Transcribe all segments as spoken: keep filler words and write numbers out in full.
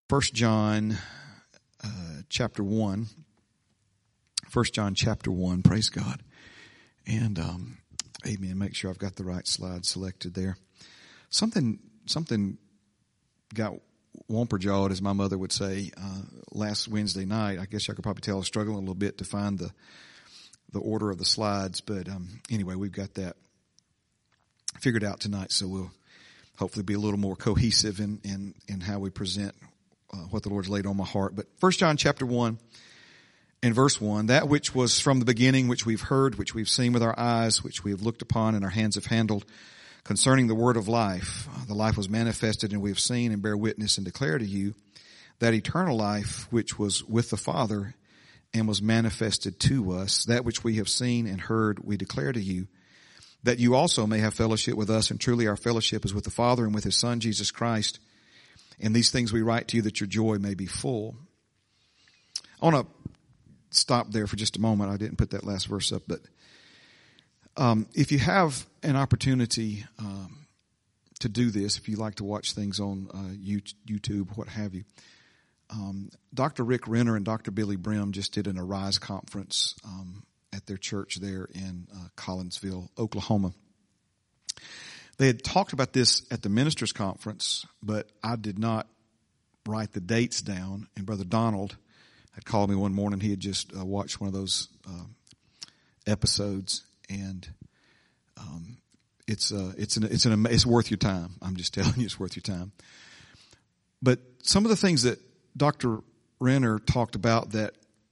First John uh, chapter one. First John chapter one. Praise God. And um, amen. Make sure I've got the right slide selected there. Something something got whomper-jawed, as my mother would say, uh, last Wednesday night. I guess I could probably tell I was struggling a little bit to find the the order of the slides. But um, anyway, we've got that figured out tonight, so we'll hopefully be a little more cohesive in, in, in how we present uh, what the Lord's laid on my heart. But First John chapter one and verse one, that which was from the beginning, which we've heard, which we've seen with our eyes, which we have looked upon and our hands have handled, concerning the word of life. The life was manifested, and we have seen and bear witness and declare to you that eternal life which was with the Father and was manifested to us, that which we have seen and heard we declare to you, that you also may have fellowship with us. And truly our fellowship is with the Father and with His Son, Jesus Christ. And these things we write to you that your joy may be full. I want to stop there for just a moment. I didn't put that last verse up, but um, if you have an opportunity um, to do this, if you like to watch things on uh, YouTube, what have you, um, Doctor Rick Renner and Doctor Billy Brim just did an Arise conference um, at their church there in uh, Collinsville, Oklahoma. They had talked about this at the ministers' conference, but I did not write the dates down. And Brother Donald had called me one morning. He had just uh, watched one of those uh, episodes, and um, it's uh, it's an it's an it's worth your time. I'm just telling you, it's worth your time. But some of the things that Doctor Renner talked about that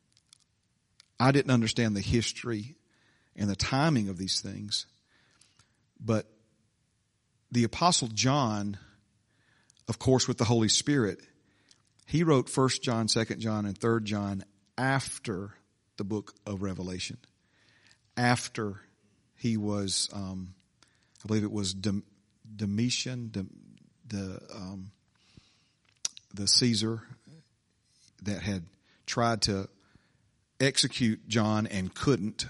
I didn't understand the history and the timing of these things, but the Apostle John, of course, with the Holy Spirit, he wrote First John, Second John, and Third John after the book of Revelation. After he was, um, I believe it was Domitian, the the, um, the Caesar that had tried to execute John and couldn't.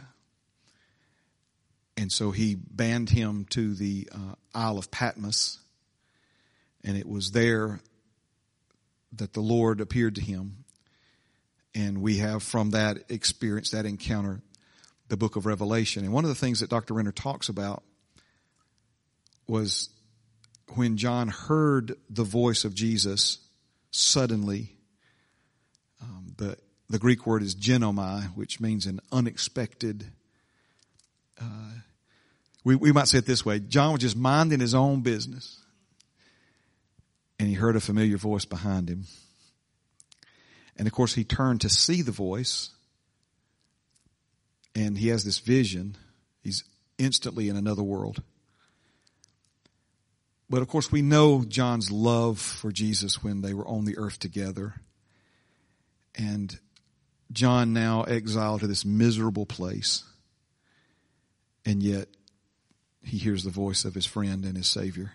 And so he banned him to the uh, Isle of Patmos. And it was there that the Lord appeared to him. And we have from that experience, that encounter, the book of Revelation. And one of the things that Doctor Renner talks about was when John heard the voice of Jesus suddenly, um, the The Greek word is genomai, which means an unexpected. Uh, we we might say it this way: John was just minding his own business, and he heard a familiar voice behind him. And of course, he turned to see the voice, and he has this vision. He's instantly in another world. But of course, we know John's love for Jesus when they were on the earth together, and John now exiled to this miserable place, and yet he hears the voice of his friend and his Savior.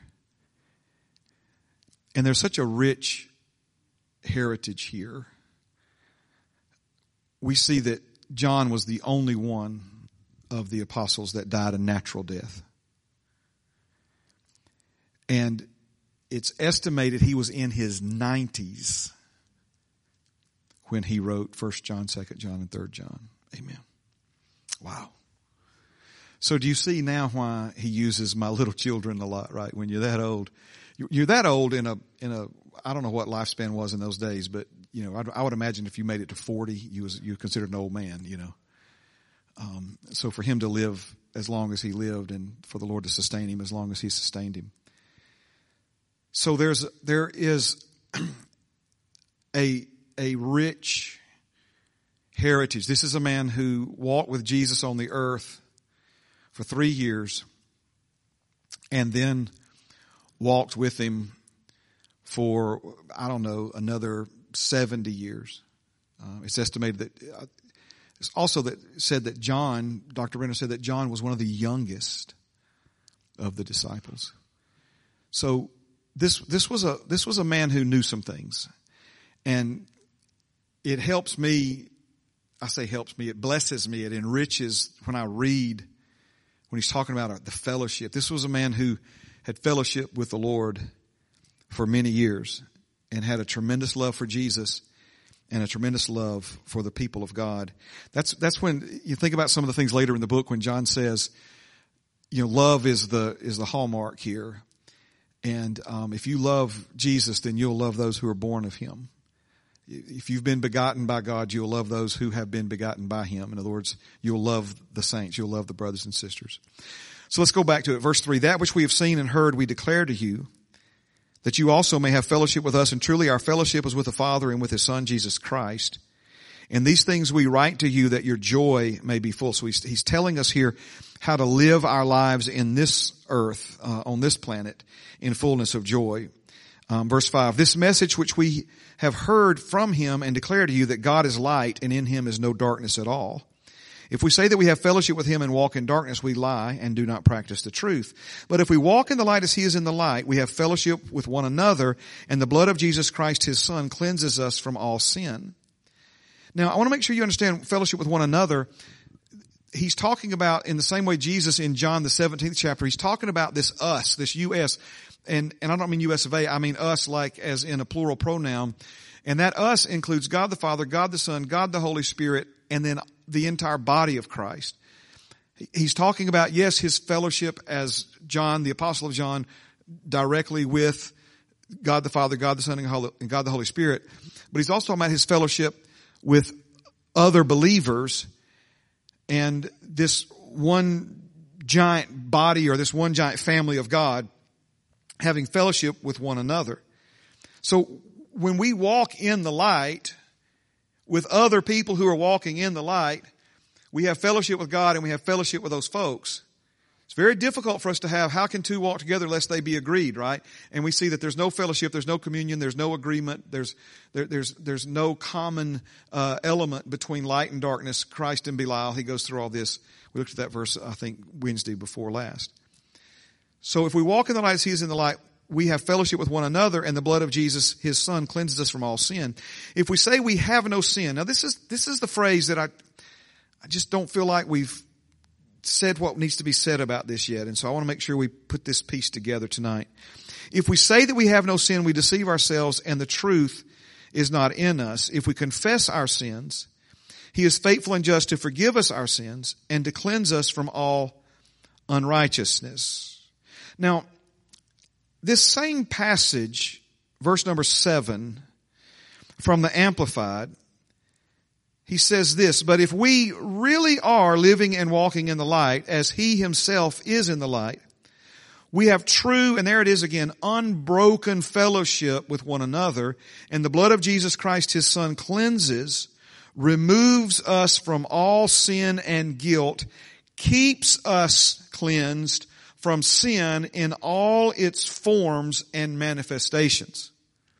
And there's such a rich heritage here. We see that John was the only one of the apostles that died a natural death. And it's estimated he was in his nineties when he wrote First John, Second John, and Third John. Amen. Wow. So do you see now why he uses my little children a lot, right? When you're that old, you're that old in a, in a, I don't know what lifespan was in those days, but you know, I, I would imagine if you made it to forty, you was, you were considered an old man, you know. Um, so for him to live as long as he lived and for the Lord to sustain him as long as he sustained him. So there's, there is a, a rich heritage. This is a man who walked with Jesus on the earth for three years and then walked with him for, I don't know, another seventy years. Uh, it's estimated that, uh, it's also that said that John, Doctor Renner said that John was one of the youngest of the disciples. So this, this was a, this was a man who knew some things. And it helps me, I say helps me, it blesses me, it enriches when I read, when he's talking about the fellowship. This was a man who had fellowship with the Lord for many years. and had a tremendous love for Jesus and a tremendous love for the people of God. That's, that's when you think about some of the things later in the book when John says, you know, love is the, is the hallmark here. And, um, if you love Jesus, then you'll love those who are born of him. If you've been begotten by God, you'll love those who have been begotten by him. In other words, you'll love the saints. You'll love the brothers and sisters. So let's go back to it. Verse three, that which we have seen and heard we declare to you, that you also may have fellowship with us. And truly our fellowship is with the Father and with his Son, Jesus Christ. And these things we write to you that your joy may be full. So he's, he's telling us here how to live our lives in this earth, uh, on this planet, in fullness of joy. Um, verse five, this message which we have heard from him and declare to you that God is light and in him is no darkness at all. If we say that we have fellowship with him and walk in darkness, we lie and do not practice the truth. But if we walk in the light as he is in the light, we have fellowship with one another, and the blood of Jesus Christ, his Son, cleanses us from all sin. Now, I want to make sure you understand fellowship with one another. He's talking about, in the same way Jesus in John the seventeenth chapter, he's talking about this us, this us. And, and I don't mean U S of A, I mean us like as in a plural pronoun. And that us includes God the Father, God the Son, God the Holy Spirit, and then the entire body of Christ. He's talking about, yes, his fellowship as John, the Apostle of John, directly with God the Father, God the Son, and God the Holy Spirit. But he's also talking about his fellowship with other believers and this one giant body or this one giant family of God having fellowship with one another. So when we walk in the light with other people who are walking in the light, we have fellowship with God and we have fellowship with those folks. It's very difficult for us to have, how can two walk together lest they be agreed, right? And we see that there's no fellowship, there's no communion, there's no agreement, there's there, there's there's no common uh, element between light and darkness, Christ and Belial. He goes through all this. We looked at that verse, I think, Wednesday before last. So if we walk in the light as he is in the light, we have fellowship with one another, and the blood of Jesus, his Son, cleanses us from all sin. If we say we have no sin, now this is this is the phrase that I I just don't feel like we've said what needs to be said about this yet, and so I want to make sure we put this piece together tonight. If we say that we have no sin, we deceive ourselves, and the truth is not in us. If we confess our sins, he is faithful and just to forgive us our sins and to cleanse us from all unrighteousness. Now, this same passage, verse number seven, from the Amplified, he says this, but if we really are living and walking in the light as he himself is in the light, we have true, and there it is again, unbroken fellowship with one another, and the blood of Jesus Christ, his Son, cleanses, removes us from all sin and guilt, keeps us cleansed from sin in all its forms and manifestations.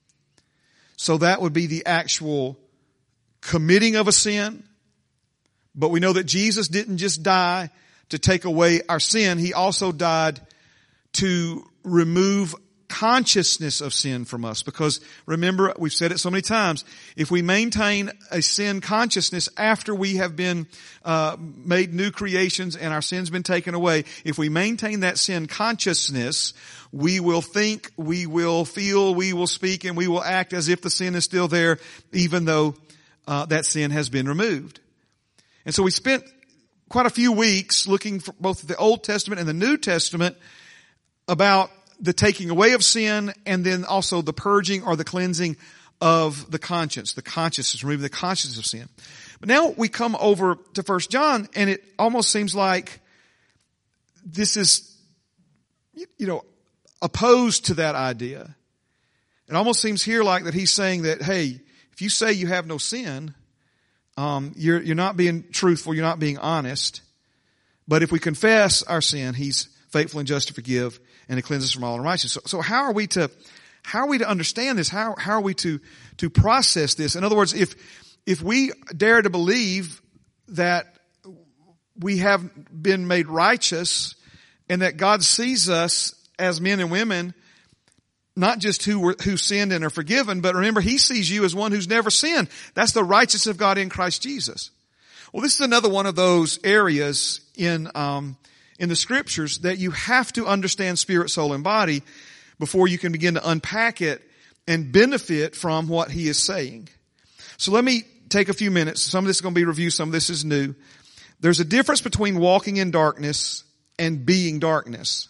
So that would be the actual committing of a sin. But we know that Jesus didn't just die to take away our sin. He also died to remove consciousness of sin from us. Because remember, we've said it so many times, if we maintain a sin consciousness after we have been uh made new creations and our sin's been taken away, if we maintain that sin consciousness, we will think, we will feel, we will speak, and we will act as if the sin is still there, even though uh that sin has been removed. And so we spent quite a few weeks looking for both the Old Testament and the New Testament about the taking away of sin, and then also the purging or the cleansing of the conscience, the consciousness, removing the consciousness of sin. But now we come over to First John, and it almost seems like this is, you know, opposed to that idea. It almost seems here like that he's saying that, hey, if you say you have no sin, um, you're, you're not being truthful, you're not being honest. But if we confess our sin, he's faithful and just to forgive and to cleanse us from all unrighteousness. So, so how are we to, how are we to understand this? How, how are we to, to process this? In other words, if, if we dare to believe that we have been made righteous and that God sees us as men and women, not just who were, who sinned and are forgiven, but remember, he sees you as one who's never sinned. That's the righteousness of God in Christ Jesus. Well, this is another one of those areas in, um, in the scriptures that you have to understand spirit, soul, and body before you can begin to unpack it and benefit from what he is saying. So let me take a few minutes. Some of this is going to be review. Some of this is new. There's a difference between walking in darkness and being darkness.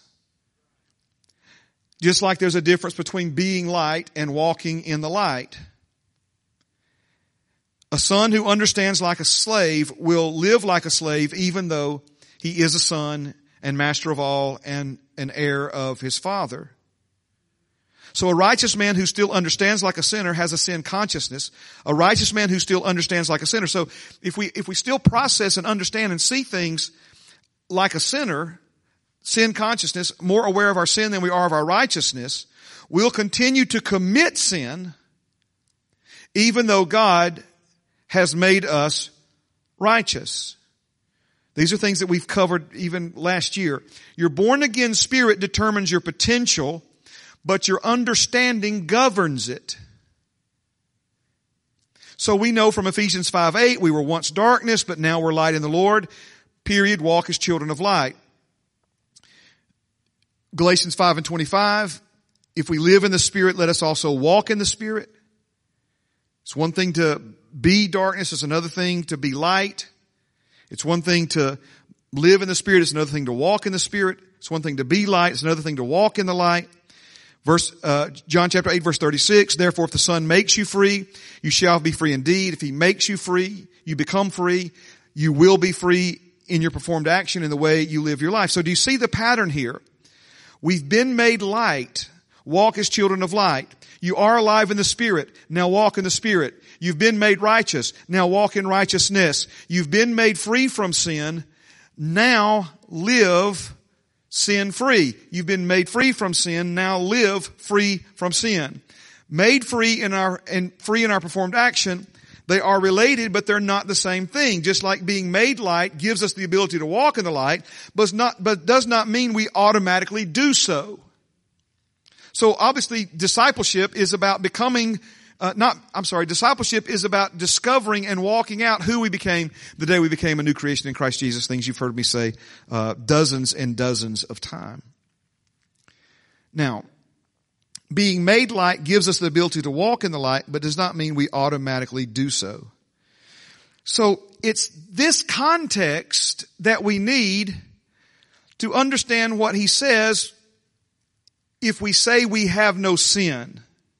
Just like there's a difference between being light and walking in the light. A son who understands like a slave will live like a slave even though he is a son and master of all and an heir of his father. So a righteous man who still understands like a sinner has a sin consciousness. A righteous man who still understands like a sinner. So if we, if we still process and understand and see things like a sinner, sin consciousness, more aware of our sin than we are of our righteousness, we'll continue to commit sin even though God has made us righteous. These are things that we've covered even last year. Your born again spirit determines your potential, but your understanding governs it. So we know from Ephesians five eight, we were once darkness, but now we're light in the Lord. Period. Walk as children of light. Galatians five and twenty-five, if we live in the Spirit, let us also walk in the Spirit. It's one thing to be darkness. It's another thing to be light. It's one thing to live in the Spirit. It's another thing to walk in the Spirit. It's one thing to be light. It's another thing to walk in the light. Verse, uh, John chapter eight verse thirty-six, therefore if the Son makes you free, you shall be free indeed. If He makes you free, you become free. You will be free in your performed action in the way you live your life. So do you see the pattern here? We've been made light. Walk as children of light. You are alive in the Spirit. Now walk in the Spirit. You've been made righteous. Now walk in righteousness. You've been made free from sin. Now live sin free. You've been made free from sin. Now live free from sin. Made free in our, and free in our performed action. They are related, but they're not the same thing. Just like being made light gives us the ability to walk in the light, but not, but does not mean we automatically do so. So obviously discipleship is about becoming, uh, not, I'm sorry, discipleship is about discovering and walking out who we became the day we became a new creation in Christ Jesus. Things you've heard me say, uh, dozens and dozens of times. Now, being made light gives us the ability to walk in the light, but does not mean we automatically do so. So it's this context that we need to understand what he says if we say we have no sin.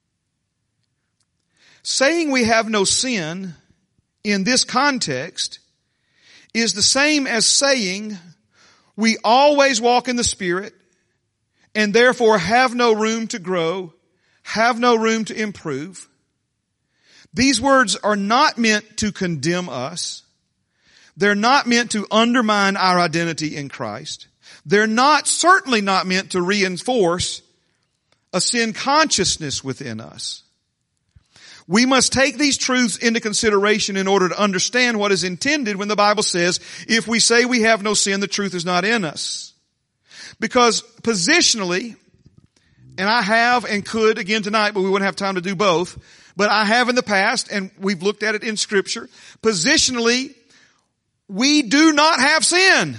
Saying we have no sin in this context is the same as saying we always walk in the Spirit and therefore have no room to grow, have no room to improve. These words are not meant to condemn us. They're not meant to undermine our identity in Christ. They're not, certainly not meant to reinforce a sin consciousness within us. We must take these truths into consideration in order to understand what is intended when the Bible says, if we say we have no sin, the truth is not in us. Because positionally, and I have and could again tonight, but we wouldn't have time to do both, but I have in the past, and we've looked at it in Scripture, positionally, we do not have sin.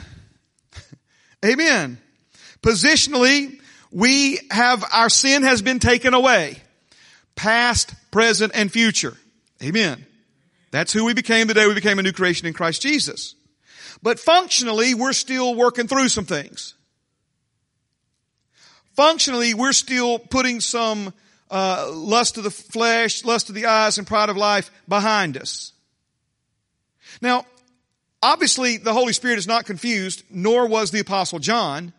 Amen. Positionally, we have, our sin has been taken away. Past, present, and future. Amen. That's who we became the day we became a new creation in Christ Jesus. But functionally, we're still working through some things. Functionally, we're still putting some uh lust of the flesh, lust of the eyes, and pride of life behind us. Now, obviously, the Holy Spirit is not confused, nor was the Apostle John,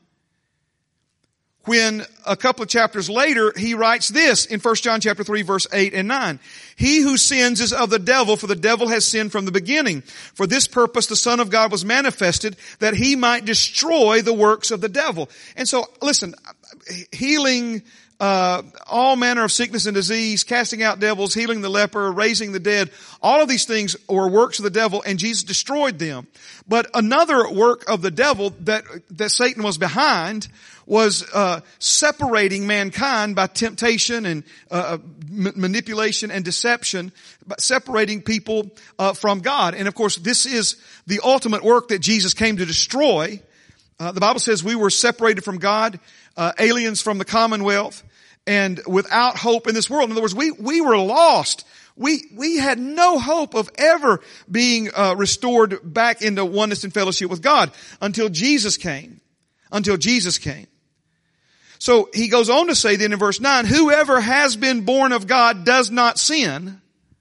when a couple of chapters later, he writes this in First John chapter three, verse eight and nine. He who sins is of the devil, for the devil has sinned from the beginning. For this purpose the Son of God was manifested, that he might destroy the works of the devil. And so, listen, healing uh all manner of sickness and disease, casting out devils, healing the leper, raising the dead, all of these things were works of the devil, and Jesus destroyed them. But another work of the devil that that Satan was behind was uh separating mankind by temptation and uh m- manipulation and deception, but separating people uh from God. And of course, this is the ultimate work that Jesus came to destroy. Uh, the Bible says we were separated from God, uh aliens from the commonwealth, and without hope in this world. In other words, we, we were lost. We, we had no hope of ever being uh, restored back into oneness and fellowship with God until Jesus came. Until Jesus came. So he goes on to say then in verse nine, whoever has been born of God does not sin.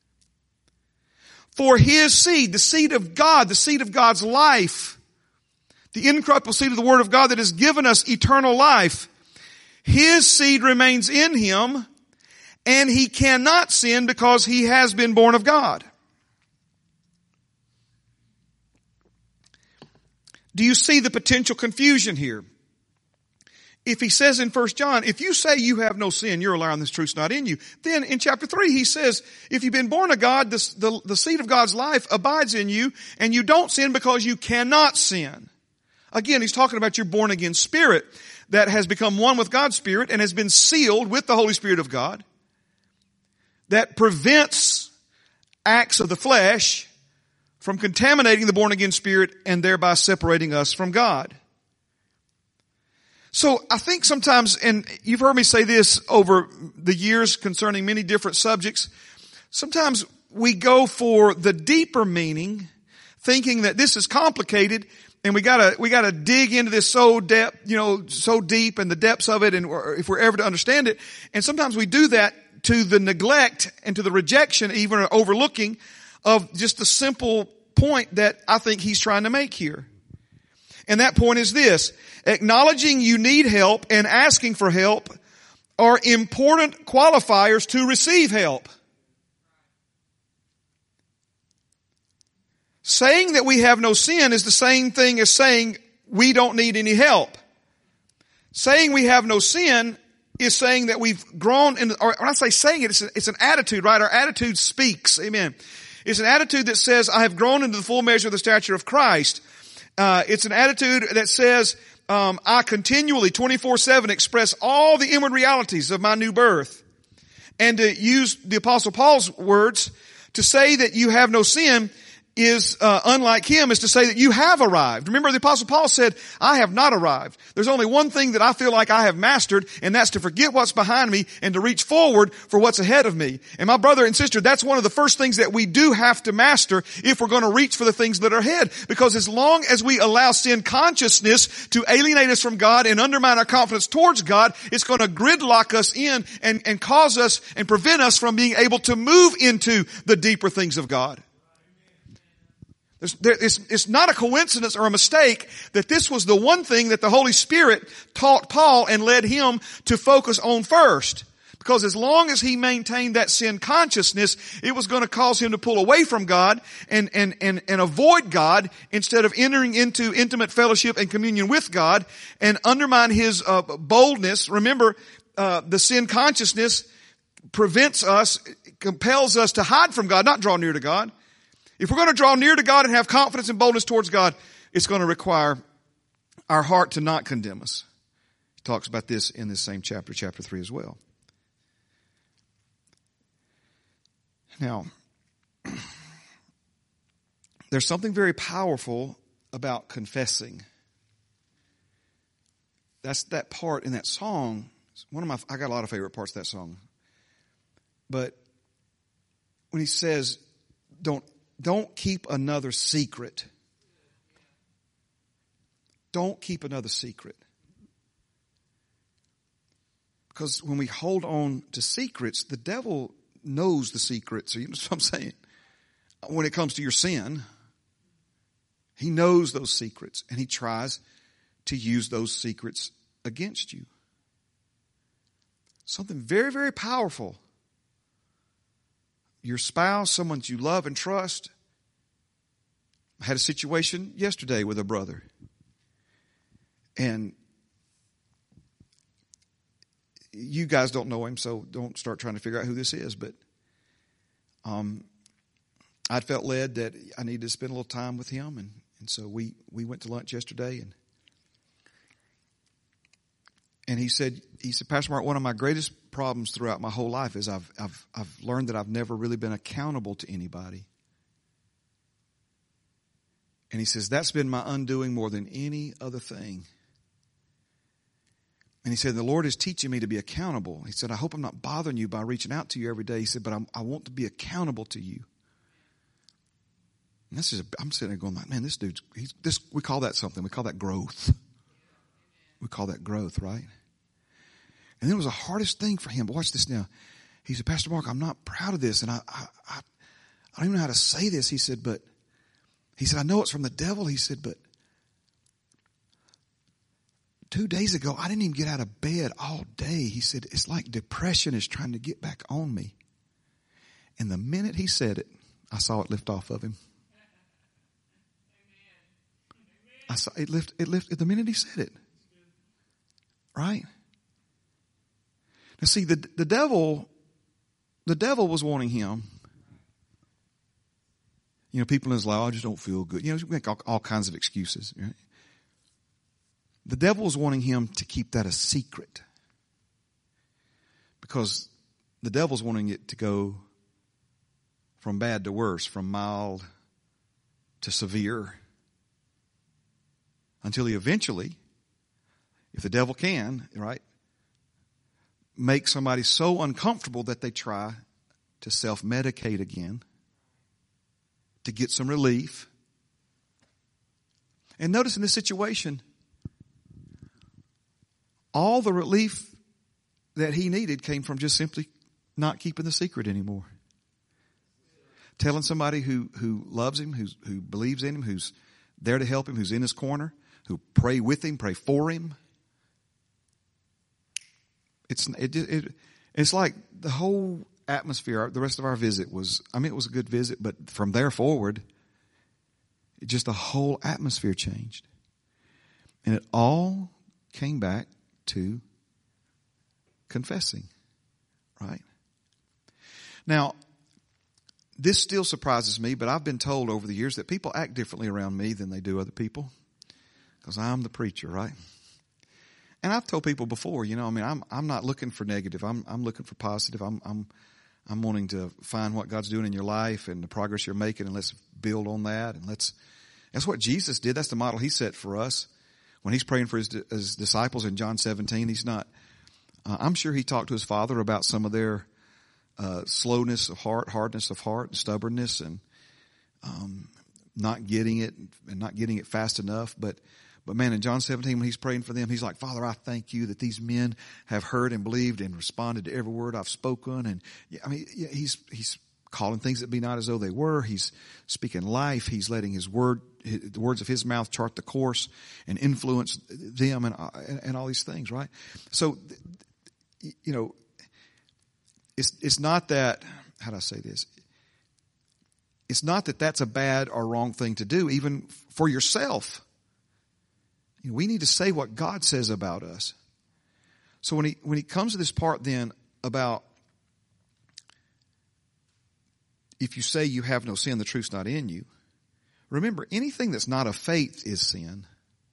For his seed, the seed of God, the seed of God's life, the incorruptible seed of the Word of God that has given us eternal life, his seed remains in him, and he cannot sin because he has been born of God. Do you see the potential confusion here? If he says in First John, if you say you have no sin, you're a liar and this truth's not in you. Then in chapter three, he says, if you've been born of God, the, the, the seed of God's life abides in you, and you don't sin because you cannot sin. Again, he's talking about your born again spirit that has become one with God's Spirit and has been sealed with the Holy Spirit of God, that prevents acts of the flesh from contaminating the born again spirit and thereby separating us from God. So I think sometimes, and you've heard me say this over the years concerning many different subjects, sometimes we go for the deeper meaning, thinking that this is complicated and we gotta, we gotta dig into this so depth, you know, so deep and the depths of it, and if we're ever to understand it. And sometimes we do that to the neglect and to the rejection, even overlooking of just the simple point that I think he's trying to make here. And that point is this: acknowledging you need help and asking for help are important qualifiers to receive help. Saying that we have no sin is the same thing as saying we don't need any help. Saying we have no sin is saying that we've grown in, or when I say saying it, it's, a, it's an attitude, right? Our attitude speaks. Amen. It's an attitude that says, I have grown into the full measure of the stature of Christ. Uh, it's an attitude that says, um, I continually, twenty-four seven, express all the inward realities of my new birth. And to use the Apostle Paul's words, to say that you have no sin is, uh, unlike him, is to say that you have arrived. Remember, the Apostle Paul said, I have not arrived. There's only one thing that I feel like I have mastered, and that's to forget what's behind me and to reach forward for what's ahead of me. And my brother and sister, that's one of the first things that we do have to master if we're going to reach for the things that are ahead. Because as long as we allow sin consciousness to alienate us from God and undermine our confidence towards God, it's going to gridlock us in and, and cause us and prevent us from being able to move into the deeper things of God. There, it's, it's not a coincidence or a mistake that this was the one thing that the Holy Spirit taught Paul and led him to focus on first. Because as long as he maintained that sin consciousness, it was going to cause him to pull away from God and, and, and, and avoid God instead of entering into intimate fellowship and communion with God and undermine his uh, boldness. Remember, uh, the sin consciousness prevents us, compels us to hide from God, not draw near to God. If we're going to draw near to God and have confidence and boldness towards God, it's going to require our heart to not condemn us. He talks about this in this same chapter, chapter three as well. Now, there's something very powerful about confessing. That's that part in that song. One of my, I got a lot of favorite parts of that song. But when he says, don't, Don't keep another secret. Don't keep another secret. Because when we hold on to secrets, the devil knows the secrets. So you know what I'm saying? When it comes to your sin, he knows those secrets and he tries to use those secrets against you. Something very, very powerful. Your spouse, someone you love and trust. I had a situation yesterday with a brother. And you guys don't know him, so don't start trying to figure out who this is. But um, I felt led that I needed to spend a little time with him. And, and so we, we went to lunch yesterday. And And he said, he said, Pastor Mark, one of my greatest problems throughout my whole life is I've, I've, I've learned that I've never really been accountable to anybody. And he says, that's been my undoing more than any other thing. And he said, the Lord is teaching me to be accountable. He said, I hope I'm not bothering you by reaching out to you every day. He said, but I'm, I want to be accountable to you. And this is, I'm sitting there going like, man, this dude's, he's, this, we call that something. We call that growth. We call that growth, right? And it was the hardest thing for him. But watch this now. He said, Pastor Mark, I'm not proud of this. And I, I, I, I don't even know how to say this. He said, but, he said, I know it's from the devil. He said, but two days ago, I didn't even get out of bed all day. He said, it's like depression is trying to get back on me. And the minute he said it, I saw it lift off of him. I saw it lift, it lifted the minute he said it. Right? Now see, the, the devil, the devil was wanting him. You know, people in his life, oh, I just don't feel good. You know, you make all, all kinds of excuses. Right? The devil was wanting him to keep that a secret. Because the devil's wanting it to go from bad to worse, from mild to severe. Until he eventually, if the devil can, right, make somebody so uncomfortable that they try to self-medicate again to get some relief. And notice in this situation, all the relief that he needed came from just simply not keeping the secret anymore. Telling somebody who, who loves him, who's, who believes in him, who's there to help him, who's in his corner, who pray with him, pray for him. It's it, it it's like the whole atmosphere. The rest of our visit was, I mean, it was a good visit, but from there forward, it just the whole atmosphere changed, and it all came back to confessing. Right now, this still surprises me, but I've been told over the years that people act differently around me than they do other people. Because I'm the preacher, right? And I've told people before, you know, I mean, I'm I'm not looking for negative. I'm I'm looking for positive. I'm I'm I'm wanting to find what God's doing in your life and the progress you're making, and let's build on that. And let's. That's what Jesus did. That's the model he set for us when he's praying for his, his disciples in John seventeen. He's not. Uh, I'm sure he talked to his Father about some of their uh, slowness of heart, hardness of heart, and stubbornness, and um, not getting it and not getting it fast enough, but. But man, in John seventeen, when he's praying for them, he's like, Father, I thank you that these men have heard and believed and responded to every word I've spoken. And yeah, I mean, yeah, he's, he's calling things that be not as though they were. He's speaking life. He's letting his word, his, the words of his mouth chart the course and influence them and, and, and all these things, right? So, you know, it's, it's not that, how do I say this? It's not that that's a bad or wrong thing to do, even for yourself. We need to say what God says about us. So when he when he comes to this part then about if you say you have no sin, the truth's not in you. Remember, anything that's not of faith is sin.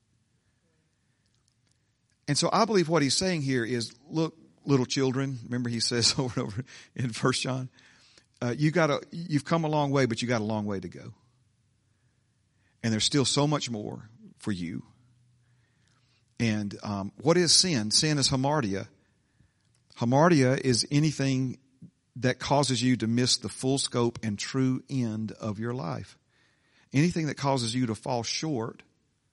And so I believe what he's saying here is, look, little children, remember he says over and over in First John, uh, you gotta, you've come a long way, but you got a long way to go. And there's still so much more for you. And um, what is sin? Sin is hamartia. Hamartia is anything that causes you to miss the full scope and true end of your life. Anything that causes you to fall short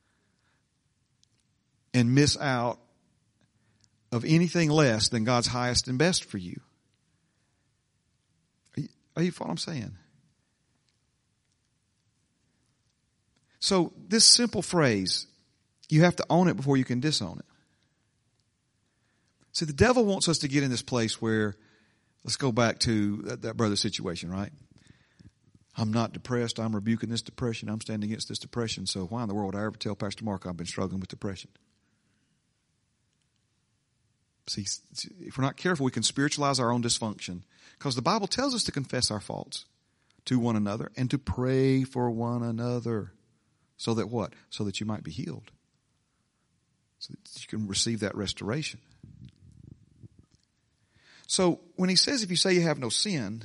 and miss out of anything less than God's highest and best for you. Are you, are you following what I'm saying? So this simple phrase, you have to own it before you can disown it. See, the devil wants us to get in this place where, let's go back to that, that brother situation, right? I'm not depressed. I'm rebuking this depression. I'm standing against this depression. So why in the world would I ever tell Pastor Mark I've been struggling with depression? See, if we're not careful, we can spiritualize our own dysfunction. Because the Bible tells us to confess our faults to one another and to pray for one another. So that what? So that you might be healed. So that you can receive that restoration. So when he says if you say you have no sin,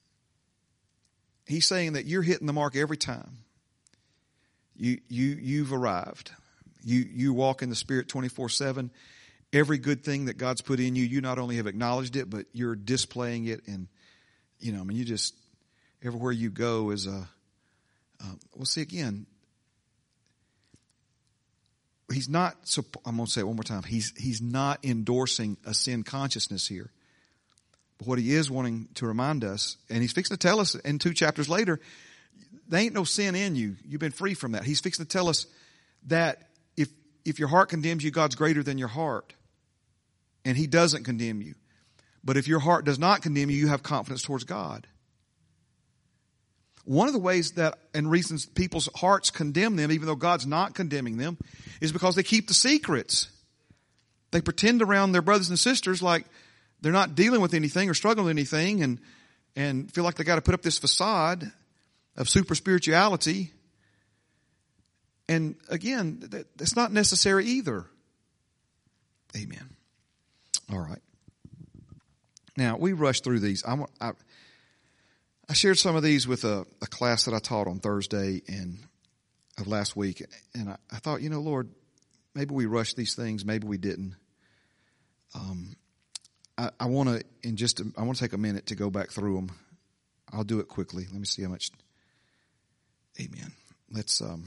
he's saying that you're hitting the mark every time. You, you, you've arrived. You, you walk in the Spirit twenty-four seven, every good thing that God's put in you, you not only have acknowledged it, but you're displaying it. And, you know, I mean, you just, everywhere you go is a, uh, well, see, again, he's not, I'm going to say it one more time. He's, he's not endorsing a sin consciousness here. But what he is wanting to remind us, and he's fixing to tell us in two chapters later, there ain't no sin in you. You've been free from that. He's fixing to tell us that if, if your heart condemns you, God's greater than your heart. And he doesn't condemn you. But if your heart does not condemn you, you have confidence towards God. One of the ways that and reasons people's hearts condemn them, even though God's not condemning them, is because they keep the secrets. They pretend around their brothers and sisters like they're not dealing with anything or struggling with anything, and and feel like they got to put up this facade of super spirituality. And again, that, that's not necessary either. Amen. All right. Now, we rushed through these. I, I, I shared some of these with a, a class that I taught on Thursday and of last week. And I, I thought, you know, Lord, maybe we rushed these things. Maybe we didn't. Um, I, I want to, in just, a, I want to take a minute to go back through them. I'll do it quickly. Let me see how much. Amen. Let's, um,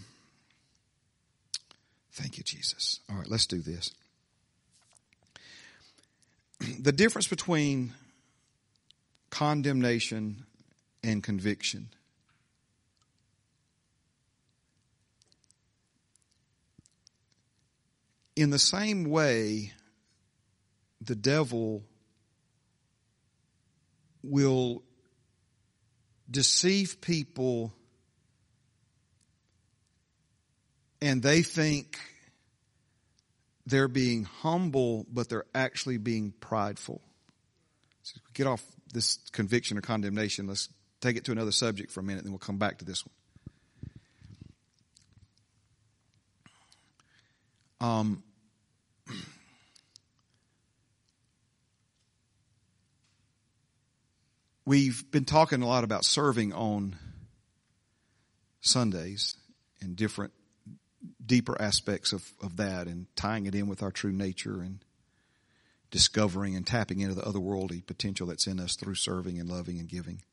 thank you, Jesus. All right, let's do this. The difference between condemnation and conviction. In the same way, the devil will deceive people, and they think they're being humble, but they're actually being prideful. So get off this conviction or condemnation. Let's take it to another subject for a minute, and then we'll come back to this one. Um, we've been talking a lot about serving on Sundays and different deeper aspects of, of that, and tying it in with our true nature and discovering and tapping into the otherworldly potential that's in us through serving and loving and giving.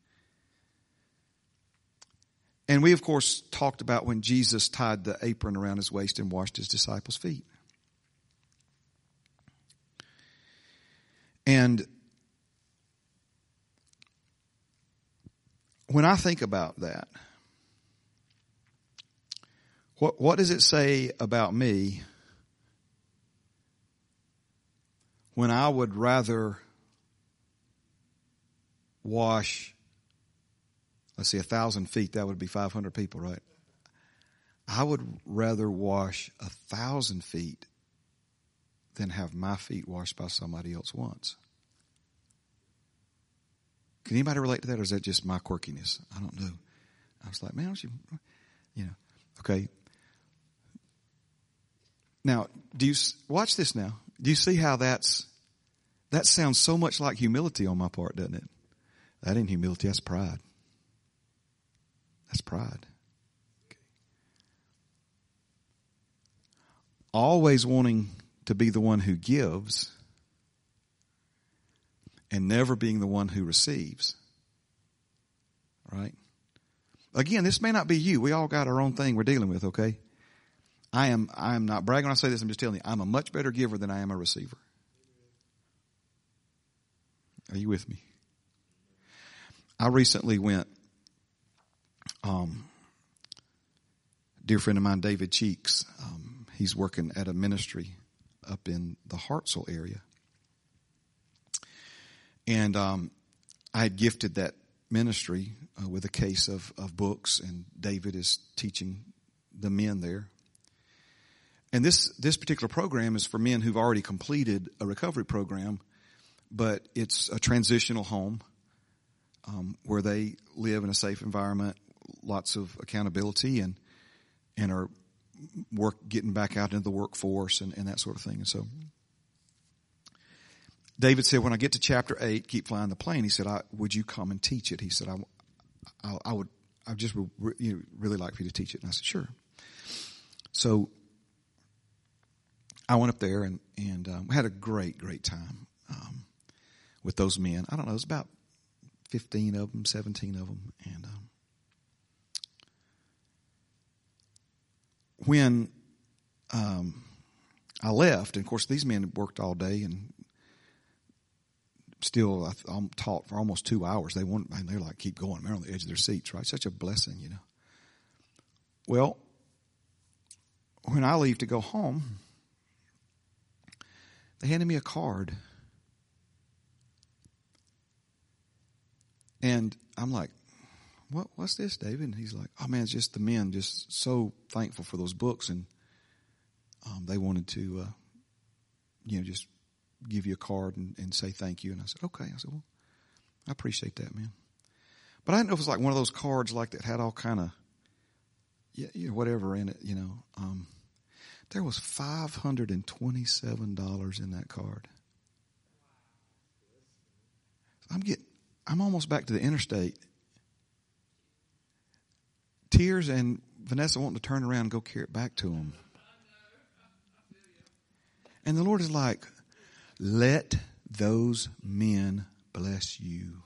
And we, of course, talked about when Jesus tied the apron around his waist and washed his disciples' feet. And when I think about that, What what does it say about me when I would rather wash, let's see, a thousand feet? That would be five hundred people, right? I would rather wash a thousand feet than have my feet washed by somebody else once. Can anybody relate to that, or is that just my quirkiness? I don't know. I was like, man, don't you, you know, okay. Now, do you watch this now? Do you see how that's that sounds so much like humility on my part, doesn't it? That ain't humility, that's pride. That's pride. Okay. Always wanting to be the one who gives and never being the one who receives. Right? Again, this may not be you. We all got our own thing we're dealing with, okay? I am I am not bragging when I say this. I'm just telling you, I'm a much better giver than I am a receiver. Are you with me? I recently went, um, dear friend of mine, David Cheeks, um, he's working at a ministry up in the Hartselle area. And um, I had gifted that ministry uh, with a case of, of books, and David is teaching the men there. And this, this particular program is for men who've already completed a recovery program, but it's a transitional home um, where they live in a safe environment, lots of accountability, and and are work getting back out into the workforce and, and that sort of thing. And so David said, when I get to chapter eight, keep flying the plane, he said, I, would you come and teach it? He said, I, I, I would, I just would you know, really like for you to teach it. And I said, sure. So I went up there and, and um, had a great, great time um, with those men. I don't know, it was about fifteen of them, seventeen of them. And um, when um, I left, and of course these men worked all day and still I taught for almost two hours. They want, and they're like, keep going. They're on the edge of their seats, right? Such a blessing, you know. Well, when I leave to go home, they handed me a card. And I'm like, what, what's this, David? And he's like, oh man, it's just the men just so thankful for those books. And um, they wanted to, uh, you know, just give you a card and, and say thank you. And I said, okay. I said, well, I appreciate that, man. But I didn't know if it was like one of those cards like that had all kind of, yeah, you know, whatever in it, you know. Um, there was five hundred twenty-seven dollars in that card. I'm getting, I'm almost back to the interstate. Tears and Vanessa wanting to turn around and go carry it back to them. And the Lord is like, let those men bless you.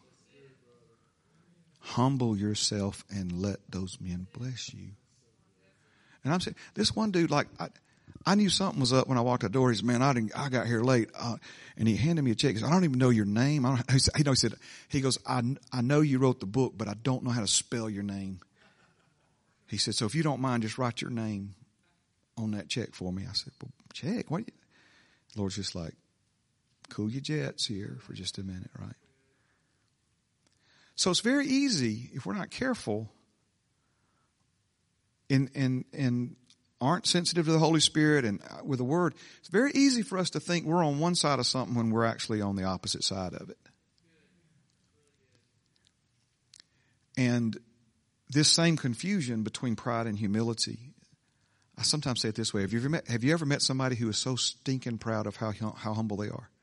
Humble yourself and let those men bless you. And I'm saying, this one dude, like, I, I knew something was up when I walked out the door. He said, man, I didn't, I got here late. Uh, and he handed me a check. He said, I don't even know your name. I don't, he, said, he said, he goes, I, I know you wrote the book, but I don't know how to spell your name. He said, so if you don't mind, just write your name on that check for me. I said, well, check? What? The Lord's just like, cool your jets here for just a minute, right? So it's very easy, if we're not careful and, and, and aren't sensitive to the Holy Spirit and with the Word, it's very easy for us to think we're on one side of something when we're actually on the opposite side of it. And this same confusion between pride and humility, I sometimes say it this way. Have you ever met, have you ever met somebody who is so stinking proud of how, how humble they are?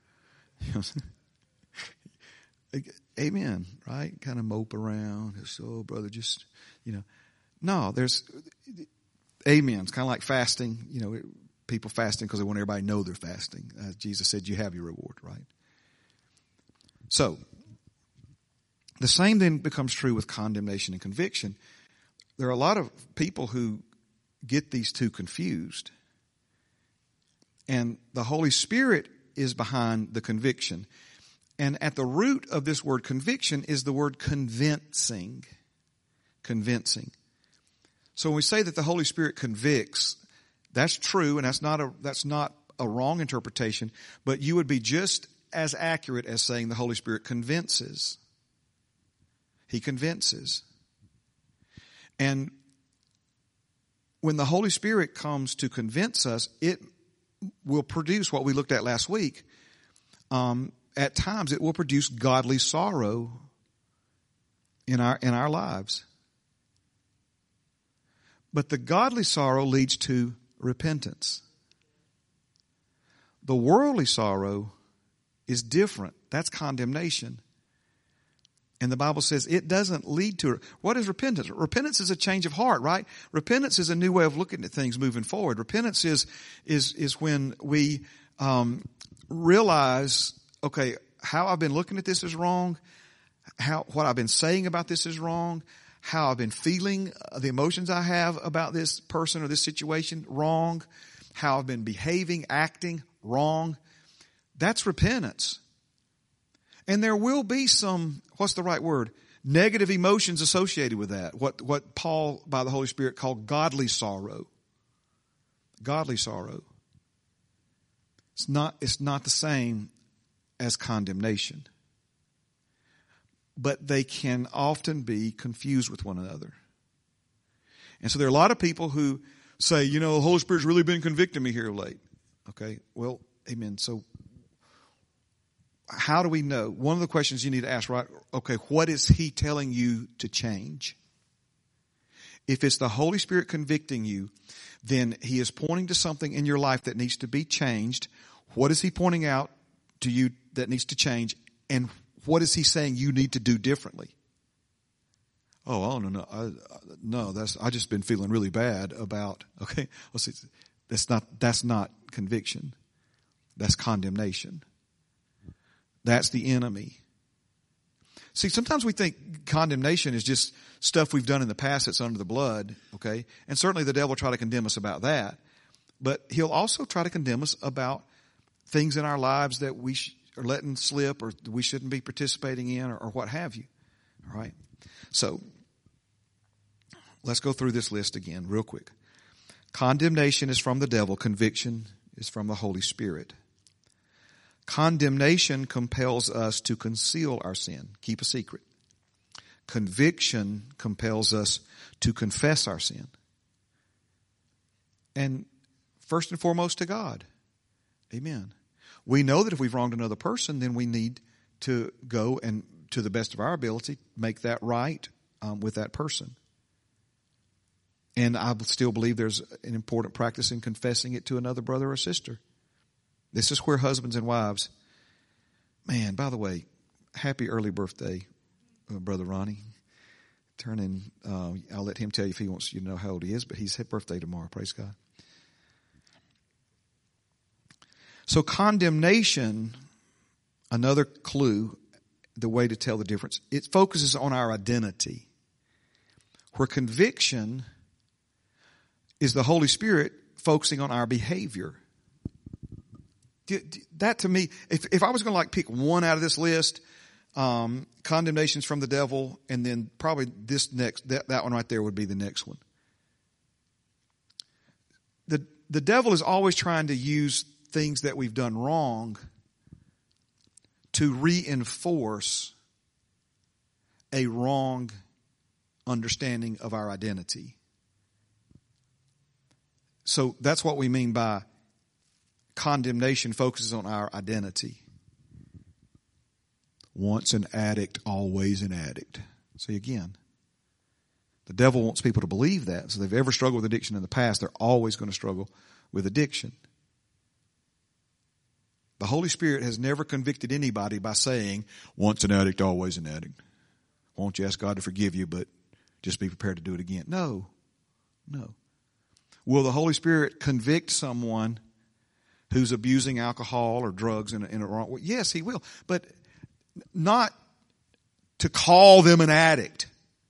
Amen, right? Kind of mope around. So, oh, brother, just, you know. No, there's, amen. It's kind of like fasting. You know, people fasting because they want everybody to know they're fasting. Uh, Jesus said you have your reward, right? So, the same then becomes true with condemnation and conviction. There are a lot of people who get these two confused. And the Holy Spirit is behind the conviction. And at the root of this word conviction is the word convincing. Convincing. So when we say that the Holy Spirit convicts, that's true, and that's not a, that's not a wrong interpretation, but you would be just as accurate as saying the Holy Spirit convinces. He convinces. And when the Holy Spirit comes to convince us, it will produce what we looked at last week. Um, at times, it will produce godly sorrow in our in our lives. But the godly sorrow leads to repentance. The worldly sorrow is different. That's condemnation. And the Bible says it doesn't lead to it. What is repentance? Repentance is a change of heart, right? Repentance is a new way of looking at things moving forward. Repentance is is is when we um, realize, okay, how I've been looking at this is wrong. How what I've been saying about this is wrong. How I've been feeling, the emotions I have about this person or this situation, wrong. How I've been behaving, acting, wrong. That's repentance. And there will be some, what's the right word? Negative emotions associated with that. What, what Paul, by the Holy Spirit, called godly sorrow. Godly sorrow. It's not, it's not the same as condemnation. But they can often be confused with one another. And so there are a lot of people who say, you know, the Holy Spirit's really been convicting me here late. Okay, well, amen. So how do we know? One of the questions you need to ask, right? Okay, what is He telling you to change? If it's the Holy Spirit convicting you, then He is pointing to something in your life that needs to be changed. What is He pointing out to you that needs to change? And what is He saying you need to do differently? Oh, I don't know. I, no, that's, I just been feeling really bad about, okay, let's see. That's not, that's not conviction. That's condemnation. That's the enemy. See, sometimes we think condemnation is just stuff we've done in the past that's under the blood, okay? And certainly the devil will try to condemn us about that. But he'll also try to condemn us about things in our lives that we sh- are letting slip or we shouldn't be participating in or, or what have you, all right? So, let's go through this list again real quick. Condemnation is from the devil. Conviction is from the Holy Spirit. Condemnation compels us to conceal our sin, keep a secret. Conviction compels us to confess our sin. And first and foremost to God. Amen. We know that if we've wronged another person, then we need to go and, to the best of our ability, make that right um, with that person. And I still believe there's an important practice in confessing it to another brother or sister. This is where husbands and wives, man, by the way, happy early birthday, uh, Brother Ronnie. Turning, uh, I'll let him tell you if he wants you to know how old he is, but he's his birthday tomorrow, praise God. So condemnation, another clue, the way to tell the difference, it focuses on our identity. Where conviction is the Holy Spirit focusing on our behavior. That to me, if, if I was going to like pick one out of this list, um, condemnation's from the devil, and then probably this next, that, that one right there would be the next one. The, the devil is always trying to use things that we've done wrong to reinforce a wrong understanding of our identity. So that's what we mean by condemnation focuses on our identity. Once an addict, always an addict. See, again, the devil wants people to believe that. So if they've ever struggled with addiction in the past, they're always going to struggle with addiction. The Holy Spirit has never convicted anybody by saying, once an addict, always an addict. Won't you ask God to forgive you, but just be prepared to do it again? No, no. Will the Holy Spirit convict someone who's abusing alcohol or drugs in a, in a wrong way? Yes, He will. But not to call them an addict,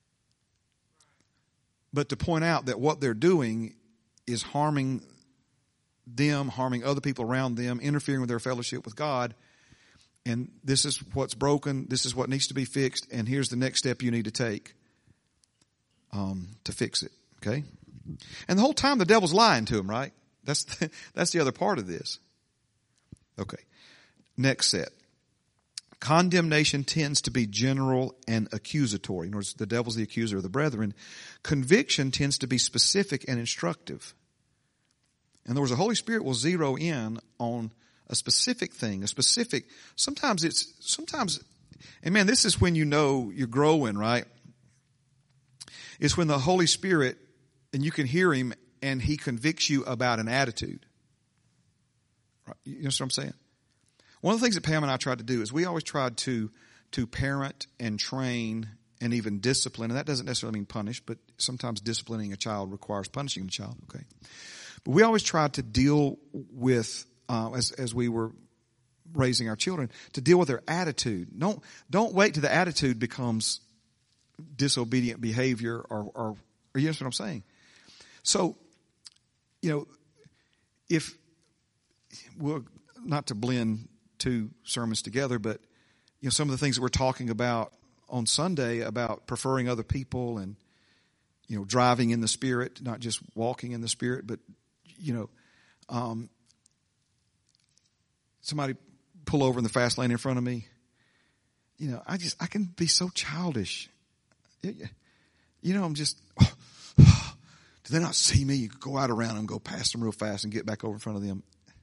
but to point out that what they're doing is harming them, harming other people around them, interfering with their fellowship with God. And this is what's broken. This is what needs to be fixed. And here's the next step you need to take um, to fix it. Okay? And the whole time the devil's lying to him, right? That's the, that's the other part of this. Okay. Next set. Condemnation tends to be general and accusatory. In other words, the devil's the accuser of the brethren. Conviction tends to be specific and instructive. In other words, the Holy Spirit will zero in on a specific thing, a specific, sometimes it's, sometimes, and man, this is when you know you're growing, right? It's when the Holy Spirit, and you can hear Him, and He convicts you about an attitude. Right? You know what I'm saying? One of the things that Pam and I tried to do is we always tried to, to parent and train and even discipline, and that doesn't necessarily mean punish, but sometimes disciplining a child requires punishing the child, okay? But we always tried to deal with, uh, as, as we were raising our children, to deal with their attitude. Don't, don't wait till the attitude becomes disobedient behavior or, or, or you know what I'm saying? So, you know, if, well, not to blend two sermons together, but, you know, some of the things that we're talking about on Sunday about preferring other people and, you know, driving in the Spirit, not just walking in the Spirit, but, you know, um, somebody pull over in the fast lane in front of me. You know, I just, I can be so childish. You know, I'm just, oh, oh, do they not see me? You could go out around them, go past them real fast and get back over in front of them.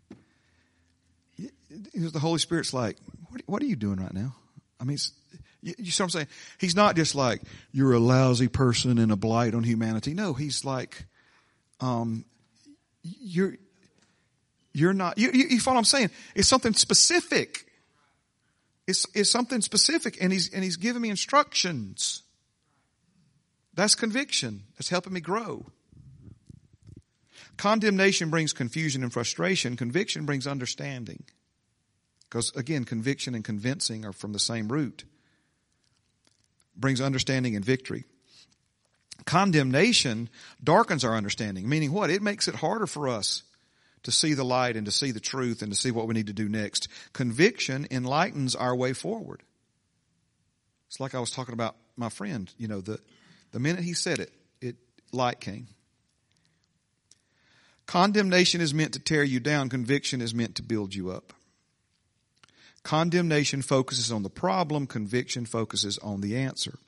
The Holy Spirit's like, what, what are you doing right now? I mean, it's, you, you see what I'm saying? He's not just like, you're a lousy person and a blight on humanity. No, He's like, um, you're, you're not, you, you, you follow what I'm saying? It's something specific. It's, it's something specific, and he's, and he's giving me instructions. That's conviction. That's helping me grow. Condemnation brings confusion and frustration. Conviction brings understanding. Because, again, conviction and convincing are from the same root. Brings understanding and victory. Condemnation darkens our understanding. Meaning what? It makes it harder for us to see the light and to see the truth and to see what we need to do next. Conviction enlightens our way forward. It's like I was talking about my friend. You know, the, the minute he said it, it light came. Condemnation is meant to tear you down. Conviction is meant to build you up. Condemnation focuses on the problem. Conviction focuses on the answer.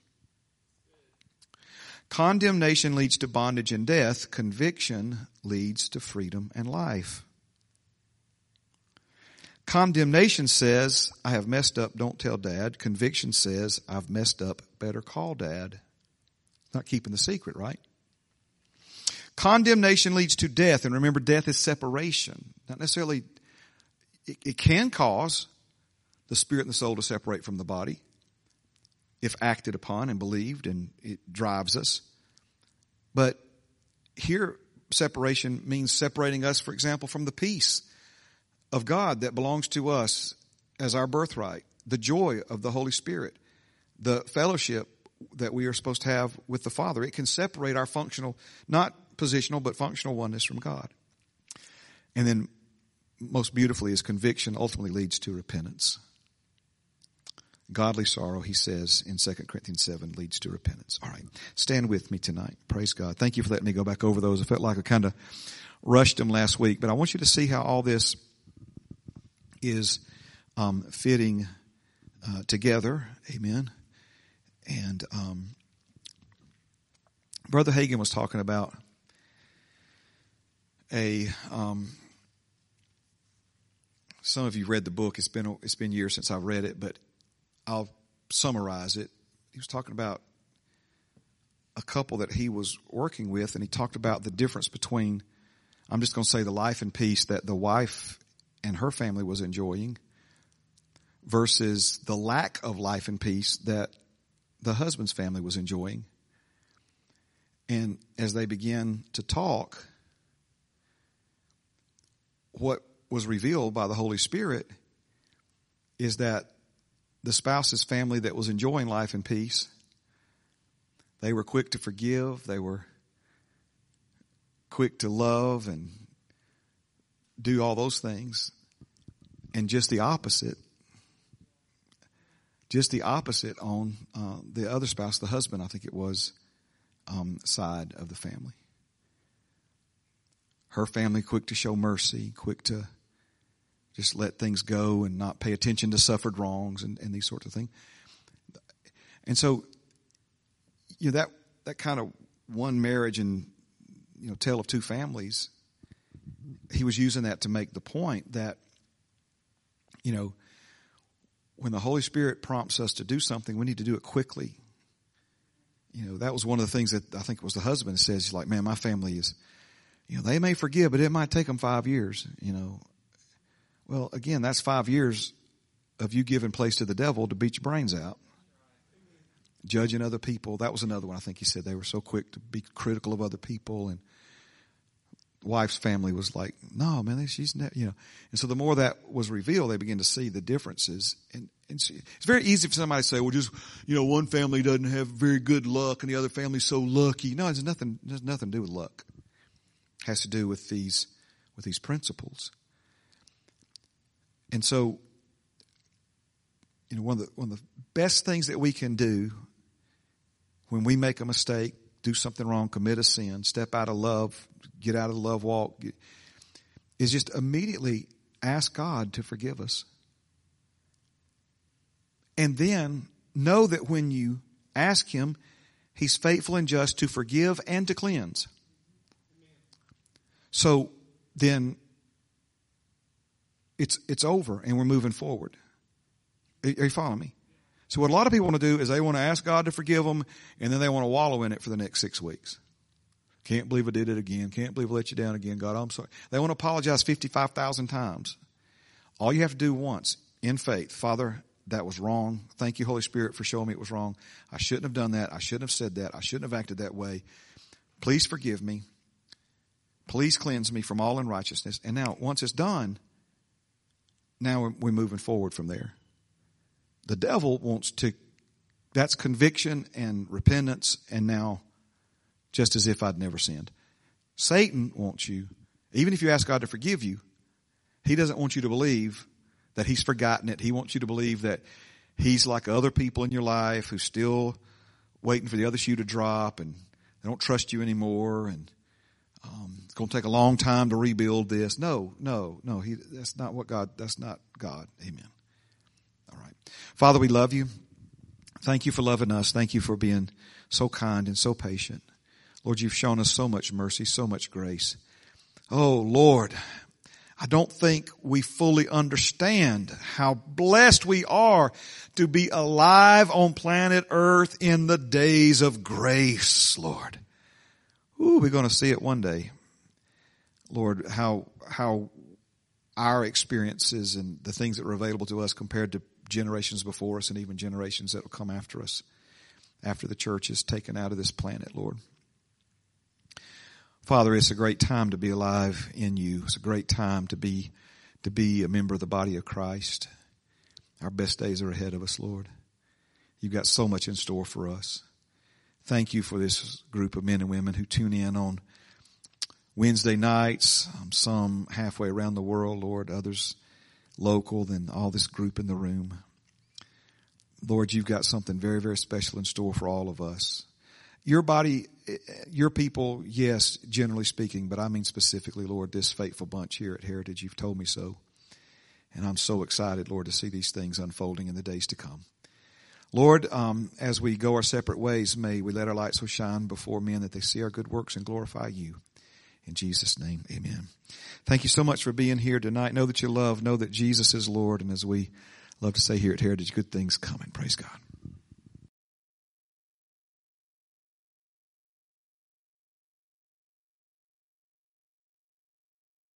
Condemnation leads to bondage and death. Conviction leads to freedom and life. Condemnation says, I have messed up, don't tell Dad. Conviction says, I've messed up, better call Dad. Not keeping the secret, right? Condemnation leads to death. And remember, death is separation. Not necessarily, it, it can cause the spirit and the soul to separate from the body if acted upon and believed, and it drives us. But here, separation means separating us, for example, from the peace of God that belongs to us as our birthright, the joy of the Holy Spirit, the fellowship that we are supposed to have with the Father. It can separate our functional, not positional, but functional oneness from God. And then, most beautifully, is conviction ultimately leads to repentance. Godly sorrow, he says in Second Corinthians seven, leads to repentance. All right. Stand with me tonight. Praise God. Thank you for letting me go back over those. I felt like I kind of rushed them last week, but I want you to see how all this is um, fitting uh, together. Amen. And um, Brother Hagin was talking about a... Um, some of you read the book. It's been it's been years since I've read it, but I'll summarize it. He was talking about a couple that he was working with, and he talked about the difference between, I'm just going to say, the life and peace that the wife and her family was enjoying versus the lack of life and peace that the husband's family was enjoying. And as they began to talk, what was revealed by the Holy Spirit is that the spouse's family that was enjoying life and peace, they were quick to forgive, they were quick to love and do all those things. And just the opposite, just the opposite on uh, the other spouse, the husband, I think it was, um, side of the family. Her family quick to show mercy, quick to just let things go and not pay attention to suffered wrongs and, and these sorts of things. And so, you know, that, that kind of one marriage and, you know, tale of two families, he was using that to make the point that, you know, when the Holy Spirit prompts us to do something, we need to do it quickly. You know, that was one of the things that I think it was the husband says, he's like, man, my family is, you know, they may forgive, but it might take them five years, you know. Well, again, that's five years of you giving place to the devil to beat your brains out. Judging other people. That was another one. I think he said they were so quick to be critical of other people. And the wife's family was like, no, man, she's not, you know. And so the more that was revealed, they began to see the differences. And, and see, it's very easy for somebody to say, well, just, you know, one family doesn't have very good luck and the other family's so lucky. No, it's nothing, there's nothing to do with luck. It has to do with these, with these principles. And so, you know, one of the one of the best things that we can do when we make a mistake, do something wrong, commit a sin, step out of love, get out of the love walk, is just immediately ask God to forgive us. And then know that when you ask Him, He's faithful and just to forgive and to cleanse. So then It's it's over and we're moving forward. Are you following me? So what a lot of people want to do is they want to ask God to forgive them and then they want to wallow in it for the next six weeks. Can't believe I did it again. Can't believe I let you down again. God, I'm sorry. They want to apologize fifty-five thousand times. All you have to do once in faith, Father, that was wrong. Thank you, Holy Spirit, for showing me it was wrong. I shouldn't have done that. I shouldn't have said that. I shouldn't have acted that way. Please forgive me. Please cleanse me from all unrighteousness. And now, once it's done, now we're, we're moving forward from there. The devil wants to, that's conviction and repentance, and now just as if I'd never sinned. Satan wants you, even if you ask God to forgive you, he doesn't want you to believe that he's forgotten it. He wants you to believe that he's like other people in your life who's still waiting for the other shoe to drop, and they don't trust you anymore, and um, it's going to take a long time to rebuild this. No, no, no. He, that's not what God, that's not God. Amen. All right. Father, we love you. Thank you for loving us. Thank you for being so kind and so patient. Lord, you've shown us so much mercy, so much grace. Oh, Lord, I don't think we fully understand how blessed we are to be alive on planet Earth in the days of grace, Lord. Ooh, we're going to see it one day. Lord, how, how our experiences and the things that are available to us compared to generations before us and even generations that will come after us after the church is taken out of this planet, Lord. Father, it's a great time to be alive in you. It's a great time to be, to be a member of the body of Christ. Our best days are ahead of us, Lord. You've got so much in store for us. Thank you for this group of men and women who tune in on Wednesday nights, um, some halfway around the world, Lord, others local, then all this group in the room. Lord, you've got something very, very special in store for all of us. Your body, your people, yes, generally speaking, but I mean specifically, Lord, this faithful bunch here at Heritage, you've told me so. And I'm so excited, Lord, to see these things unfolding in the days to come. Lord, um, as we go our separate ways, may we let our light so shine before men that they see our good works and glorify you. In Jesus' name, amen. Thank you so much for being here tonight. Know that you love. Know that Jesus is Lord. And as we love to say here at Heritage, good things coming. Praise God.